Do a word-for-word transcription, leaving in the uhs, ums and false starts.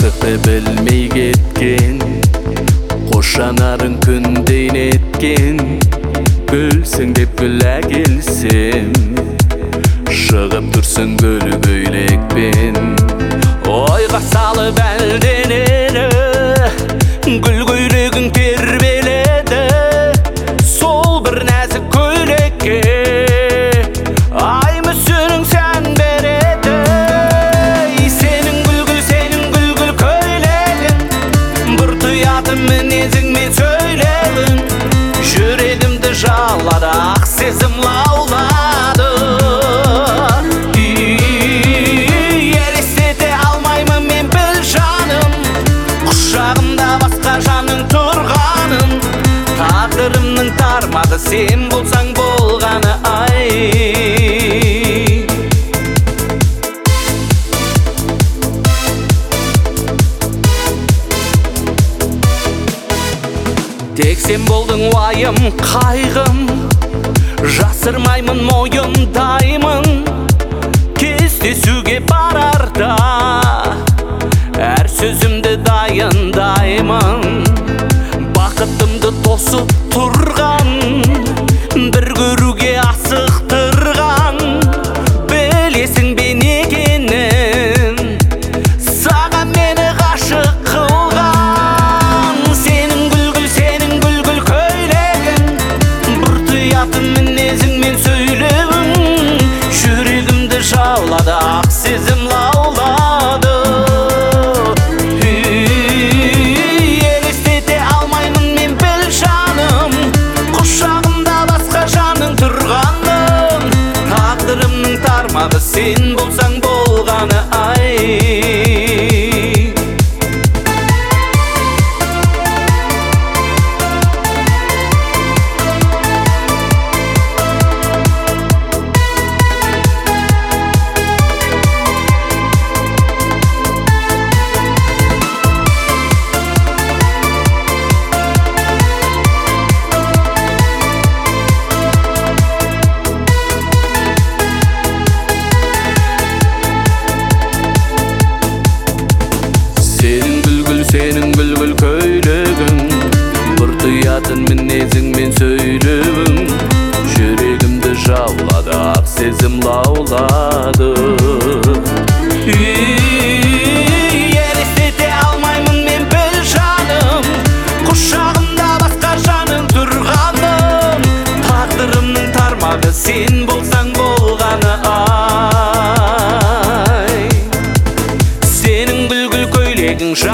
бактыкты билмей кеткен, кош жанарың күндейін еткен. Гүлсің деп күлә келсем, шығып тұрсың гүл көйлекпен. Ойға салып әлденені, гүл көйлегің тербеледі. Сол бір нәзік көйлекке ай мүсінің сән береді. Сенің гүл-гүл, сенің гүл-гүл көйлегің, бір тұяты мінезіңмен сөйледің. Жүрегімді жалады, ақ сезім лаулады. Елестете алмаймын мен біл жаным, құшағымда басқа жаның тұрғанын. Тағдырымның тармағы сен болсаң болғаны ай. Тек сен болдың уайым, қайғым, жасырмаймын мойындаймын. Кездесуге барарда әр сөзімді дайындаймын. Бақытымды тосып тұрған, бір көруге асықтырған. Білесің бе некенін, саған мені ғашық қылған. Сенің гүл-гүл, сенің гүл-гүл көйлегің, бір тұятын мінезіңмен сөйлеуің. Жүрегімді жаулады, ақ сезім лаулады. Елестете алмаймын мен біл жаным, құшағымда басқа жаның тұрғанын. Тағдырымның тармағы сен болсаң болғаны ай. Сенің бүлбүл көйлегің, бір тұятын мінезіңмен сөйлеуің. Жүрегімді жаулады, ақ сезім лаулады. Елестете алмаймын мен біл жаным, құшағымда басқа жаның тұрғанын. Тағдырымның тармағы сен болсаң болғаны ай. Сенің бүлбүл көйлегің